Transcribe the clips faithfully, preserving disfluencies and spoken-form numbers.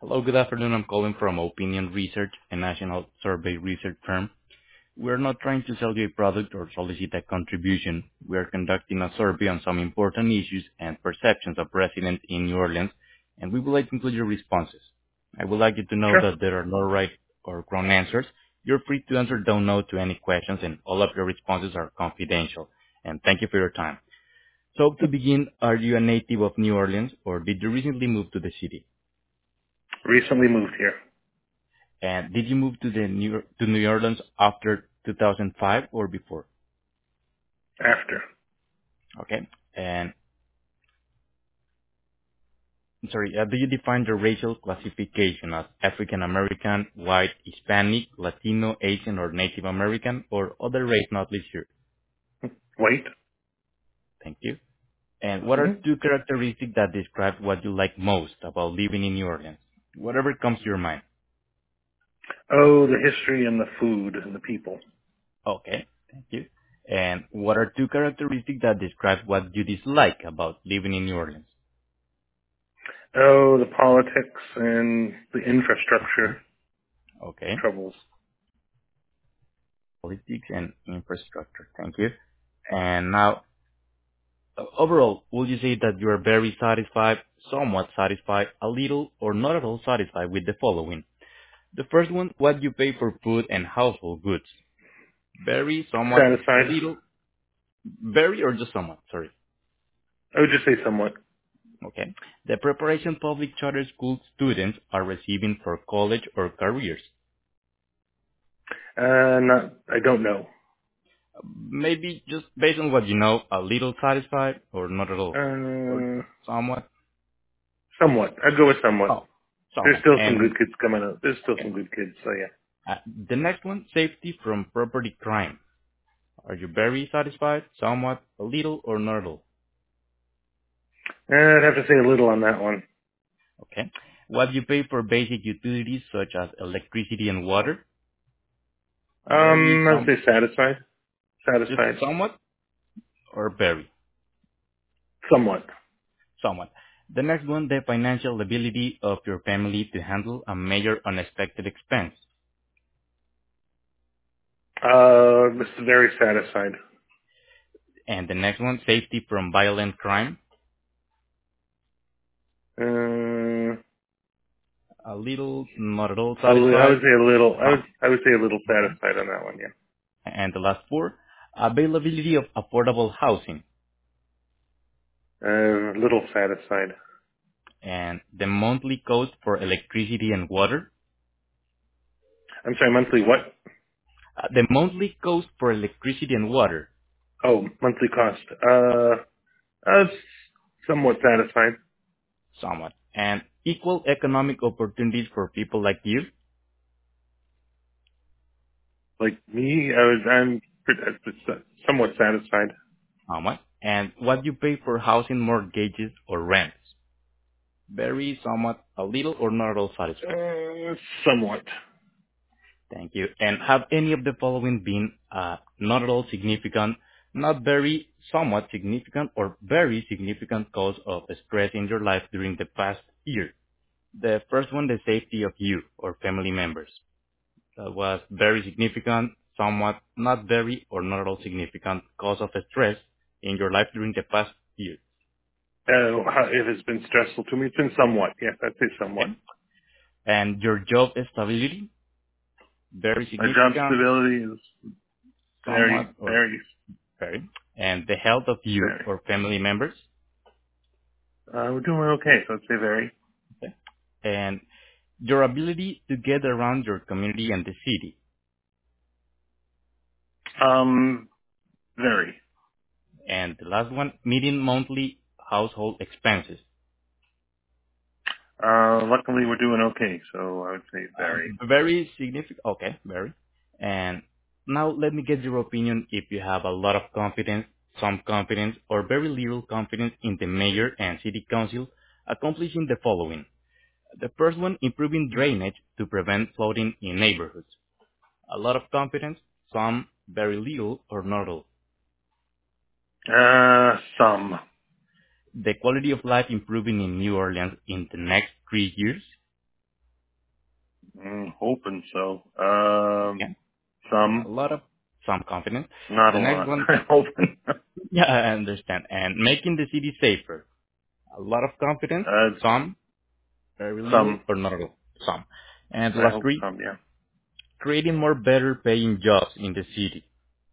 Hello, good afternoon. I'm calling from Opinion Research, a national survey research firm. We're not trying to sell you a product or solicit a contribution. We are conducting a survey on some important issues and perceptions of residents in New Orleans, and we would like to include your responses. I would like you to know Sure. that there are no right or wrong answers. You're free to answer don't know to any questions, and all of your responses are confidential. And thank you for your time. So to begin, are you a native of New Orleans, or did you recently move to the city? Recently moved here. And did you move to the New to New Orleans after two thousand five or before? After. Okay. And sorry, uh, do you define the racial classification as African American, white, Hispanic, Latino, Asian, or Native American, or other race not listed here? Wait. Thank you. And what are hmm two characteristics that describe what you like most about living in New Orleans? Whatever comes to your mind. Oh, the history and the food and the people. Okay. Thank you. And what are two characteristics that describe what you dislike about living in New Orleans? Oh, the politics and the infrastructure Okay. troubles. Politics and infrastructure. Thank you. And now, uh, overall, would you say that you are very satisfied, somewhat satisfied, a little, or not at all satisfied with the following? The first one, what you pay for food and household goods. Very, somewhat, a Satisfied. little, very, or just somewhat? Sorry. I would just say somewhat. Okay. The preparation public charter school students are receiving for college or careers. Uh, not, I don't know. Maybe just based on what you know, a little satisfied or not at all, or Uh, somewhat. somewhat. I'd go with somewhat. Oh, There's somewhat. still some And good kids coming out. There's still okay. some good kids, so yeah. Uh, the next one, safety from property crime. Are you very satisfied, somewhat, a little, or not at all? Uh, I'd have to say a little on that one. Okay. What you pay for basic utilities such as electricity and water? Very, Um, I'd some, say satisfied. just Satisfied. somewhat, or very, Somewhat. somewhat. The next one, the financial ability of your family to handle a major unexpected expense. Uh, this is very satisfied. And the next one, safety from violent crime. Uh, A little, not at all I would, I satisfied. would say a little. I would Some. I would say a little Okay. satisfied on that one. Yeah. And the last four, availability of affordable housing. Uh, little satisfied. And the monthly cost for electricity and water. I'm sorry. Monthly what? Uh, the monthly cost for electricity and water, Oh, monthly cost. Uh, uh, somewhat satisfied. somewhat. And equal economic opportunities for people like you, Like me, I was. I'm pretty- uh, somewhat satisfied. somewhat. And what you pay for housing mortgages or rents, very, somewhat, a little, or not at all satisfied. Uh, somewhat. Thank you. And have any of the following been uh, not at all significant, not very, somewhat significant, or very significant cause of stress in your life during the past year? The first one, the safety of you or family members. That was very significant, somewhat not very, or not at all significant cause of stress in your life during the past year. Uh, how- if it's been stressful to me, it's been somewhat. Yes, I'd say somewhat. Okay. And your job stability, very Our job significant, stability is very, somewhat, or very, very. And the health of you very. or family members. Uh, we're doing okay, so I'd say very. Okay. And your ability to get around your community and the city. Um, very. And the last one, meeting monthly household expenses. Uh, luckily we're doing okay, so I would say Uh, very. very significant. Okay, very. And now let me get your opinion if you have a lot of confidence, some confidence, or very little confidence in the mayor and city council accomplishing the following. The first one, improving drainage to prevent flooding in neighborhoods. A lot of confidence, some very little or not at all. Uh, some. The quality of life improving in New Orleans in the next three years. Mm, hoping so. Um, Okay. A some, lot of some confidence. not a The next lot. one, hoping. yeah, I understand. And making the city safer. A lot of confidence. uh, Some, very little, some. or not at all. Some. And the I last hope three, some. Yeah. creating more better paying jobs in the city.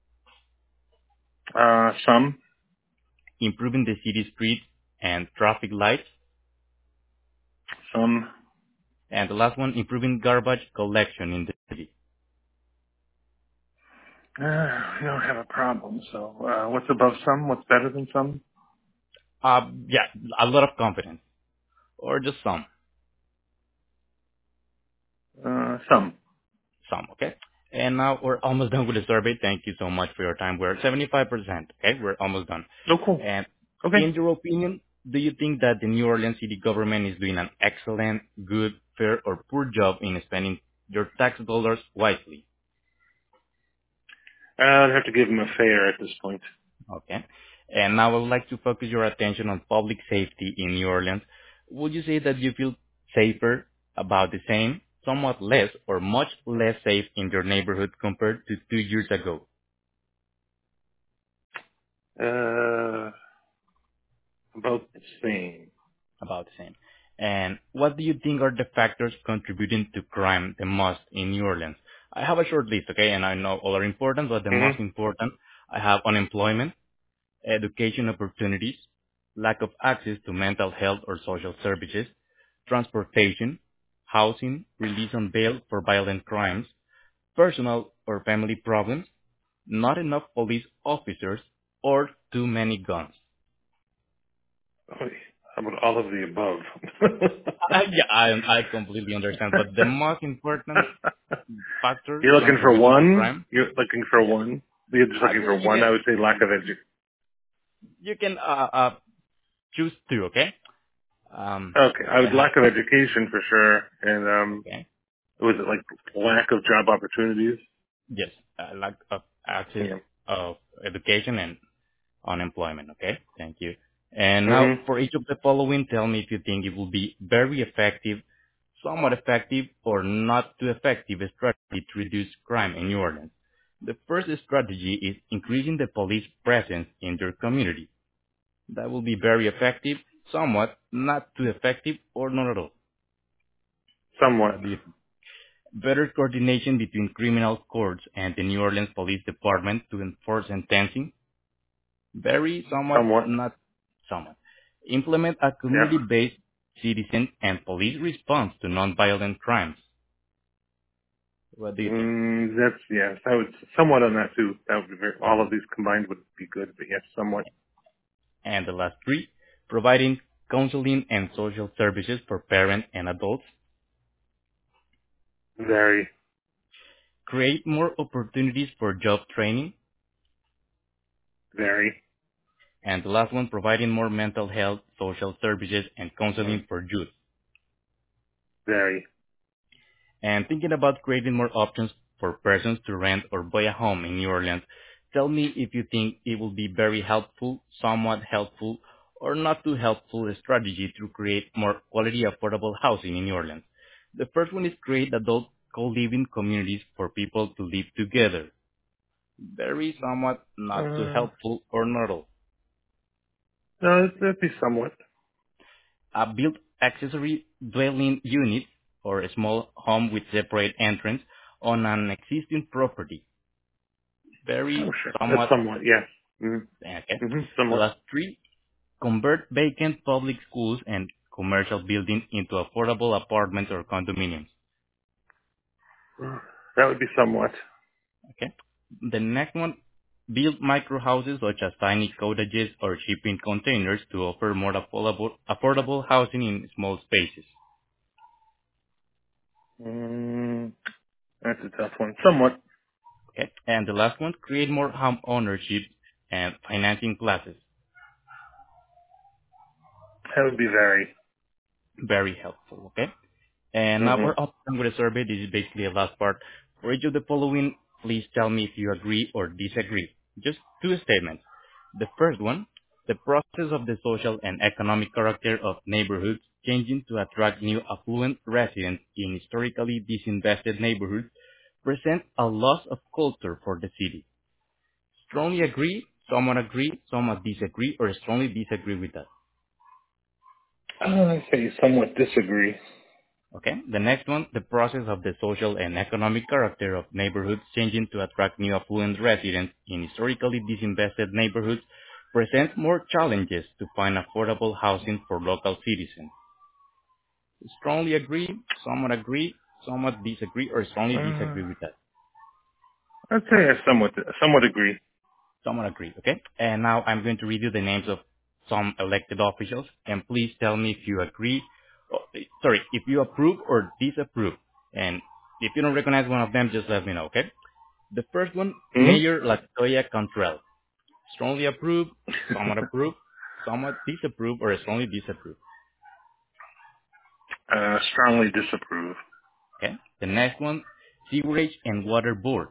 Uh, some, Improving the city streets and traffic lights. some. And the last one, improving garbage collection in the city. Uh, we don't have a problem. So, uh, what's above some? What's better than some? Uh, yeah, a lot of confidence. Or just some. Uh, some. Some, okay? And now we're almost done with the survey. Thank you so much for your time. We're at seventy-five percent, okay? We're almost done. Oh, cool. And Okay. in your opinion, do you think that the New Orleans city government is doing an excellent, good, fair, or poor job in spending your tax dollars wisely? Uh, I'd have to give him a fair at this point. Okay. And now I would like to focus your attention on public safety in New Orleans. Would you say that you feel safer, about the same, somewhat less, or much less safe in your neighborhood compared to two years ago? Uh, about the same. About the same. And what do you think are the factors contributing to crime the most in New Orleans? I have a short list, okay, and I know all are important, but the hmm most important, I have unemployment, education opportunities, lack of access to mental health or social services, transportation, housing, release on bail for violent crimes, personal or family problems, not enough police officers, or too many guns. How about all of the above? I, yeah, I, I completely understand, but the most important factor You're looking for contributing to one? crime, You're looking for yes, one? You're just uh, looking you, for you one? can I would say lack of education. you can uh, uh, choose two, okay? Um, Okay, I I would have lack of education for sure. And, um, okay. was it like lack of job opportunities? Yes, uh, lack of access Yeah. of education and unemployment. Okay, thank you. And now, hmm for each of the following, tell me if you think it will be very effective, somewhat effective, or not too effective strategy to reduce crime in New Orleans. The first strategy is increasing the police presence in your community. That will be very effective, somewhat, not too effective, or not at all. Somewhat. What do you think? Better coordination between criminal courts and the New Orleans Police Department to enforce sentencing. Very somewhat, Somewhat. not somewhat. Implement a Yeah. community-based citizen and police response to nonviolent crimes. What do you think? Mm, that's, yes, I would, somewhat on that too. That would be very, all of these combined would be good, but yes, somewhat. And the last three, providing counseling and social services for parents and adults. Very, Create more opportunities for job training. very, And the last one, providing more mental health, social services, and mm, counseling for youth. very. And thinking about creating more options for persons to rent or buy a home in New Orleans, tell me if you think it will be very helpful, somewhat helpful, or not too helpful strategy to create more quality affordable housing in New Orleans. The first one is create adult co-living communities for people to live together. Very somewhat not too Uh, helpful or not at all. no, that'd that'd be somewhat. A built accessory dwelling unit or a small home with separate entrance on an existing property. Oh, Very sure. That's somewhat, somewhat, yes. Mm-hmm. okay. Mm-hmm. The Somewhat. last three, convert vacant public schools and commercial buildings into affordable apartments or condominiums. That would be somewhat. Okay. The next one, build micro houses such as tiny cottages or shipping containers to offer more affordable, affordable housing in small spaces. Mm, that's a tough one. Somewhat. Okay. And the last one, create more home ownership and financing classes. That would be very. Very helpful. Okay. And now we're Mm-hmm. up with a survey. This is basically the last part. For each of the following, please tell me if you agree or disagree. Just two statements. The first one, the process of the social and economic character of neighborhoods changing to attract new affluent residents in historically disinvested neighborhoods present a loss of culture for the city. Strongly agree, somewhat agree, somewhat disagree, or strongly disagree with that. Uh, I say somewhat disagree. Okay. The next one, the process of the social and economic character of neighborhoods changing to attract new affluent residents in historically disinvested neighborhoods presents more challenges to find affordable housing for local citizens. Strongly agree, somewhat agree, somewhat disagree, or strongly Uh, disagree with that. I'd say I somewhat somewhat agree. Someone agree, okay? And now I'm going to read you the names of some elected officials, and please tell me if you agree, oh, sorry, if you approve or disapprove. And if you don't recognize one of them, just let me know, okay? The first one, Hmm? Mayor Latoya Cantrell. Strongly approve, somewhat approve, somewhat disapprove, or strongly disapprove. uh, strongly disapprove. Okay? The next one, Sewerage and Water Board.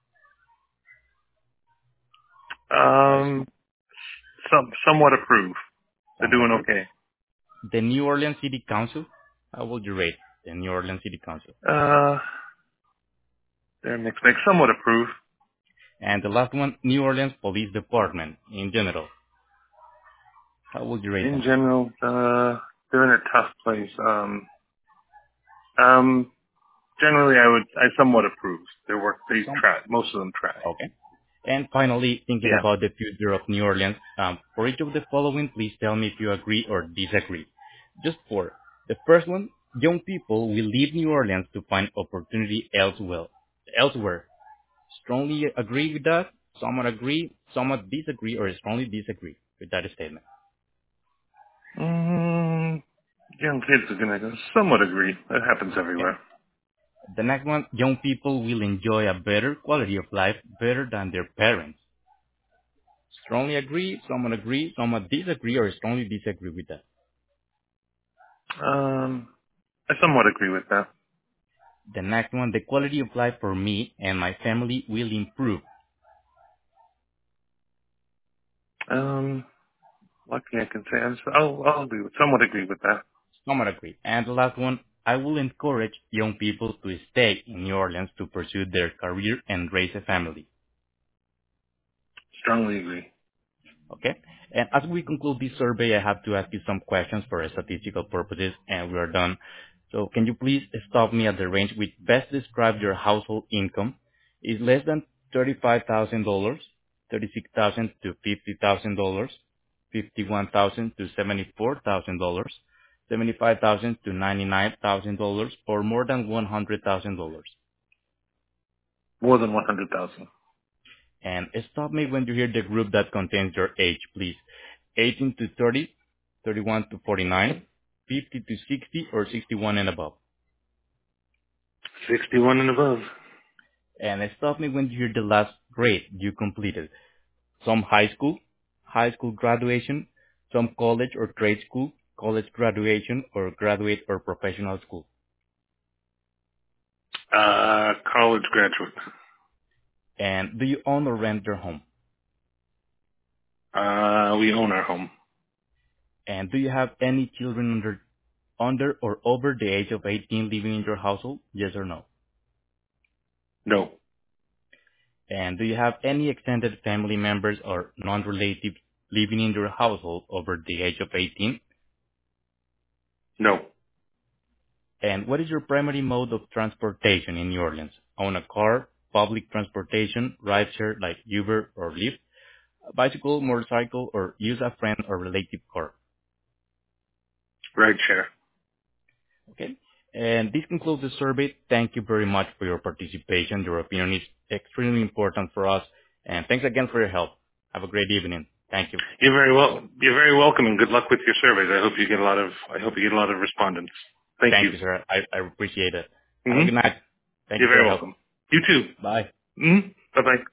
Uh, Um, some somewhat approve. They're somewhat doing approve. okay. The New Orleans City Council. How would you rate the New Orleans City Council? Uh, they're mixed bag. Somewhat approve. And the last one, New Orleans Police Department in general. How would you rate In them? general, uh, they're in a tough place. Um, um, generally, I would I somewhat approve. Their work they Some. try. Most of them try. Okay. And finally, thinking Yeah. about the future of New Orleans, um, for each of the following, please tell me if you agree or disagree. Just for the first one, young people will leave New Orleans to find opportunity elsewhere. Elsewhere. Strongly agree with that, somewhat agree, somewhat disagree, or strongly disagree with that statement. Mm, young kids are gonna go somewhat agree. That happens Okay. everywhere. The next one, young people will enjoy a better quality of life better than their parents. Strongly agree, somewhat agree, somewhat disagree, or strongly disagree with that. Um, I somewhat agree with that. The next one, the quality of life for me and my family will improve. Um, lucky I can say I'm, I'll I'll agree with somewhat agree with that. Somewhat agree. And the last one, I will encourage young people to stay in New Orleans to pursue their career and raise a family. Strongly agree. Okay? And as we conclude this survey, I have to ask you some questions for statistical purposes, and we are done. So can you please stop me at the range which best describes your household income? Is less than thirty-five thousand dollars, thirty-six thousand dollars to fifty thousand dollars, fifty-one thousand dollars to seventy-four thousand dollars, seventy-five thousand dollars to ninety-nine thousand dollars, or more than one hundred thousand dollars? More than one hundred thousand. And stop me when you hear the group that contains your age, please. eighteen to thirty, thirty-one to forty-nine, fifty to sixty, or sixty-one and above. Sixty-one and above. And stop me when you hear the last grade you completed. Some high school, high school graduation, some college or trade school, college graduation, or graduate or professional school. Uh, college graduate. And do you own or rent your home? Uh, we own our home. And do you have any children under under or over the age of eighteen living in your household? Yes or no? No. And do you have any extended family members or non-relatives living in your household over the age of eighteen? No. And what is your primary mode of transportation in New Orleans? Own a car, public transportation, rideshare like Uber or Lyft, a bicycle, motorcycle, or use a friend or relative car? Right share. Okay. And this concludes the survey. Thank you very much for your participation. Your opinion is extremely important for us. And thanks again for your help. Have a great evening. Thank you. You're very well. You're very welcome, and good luck with your surveys. I hope you get a lot of. I hope you get a lot of respondents. Thank you. Thank you, sir. I, I appreciate it. Have a hmm good night. Thank you You're for very your help. welcome. You too. Bye. hmm Bye bye.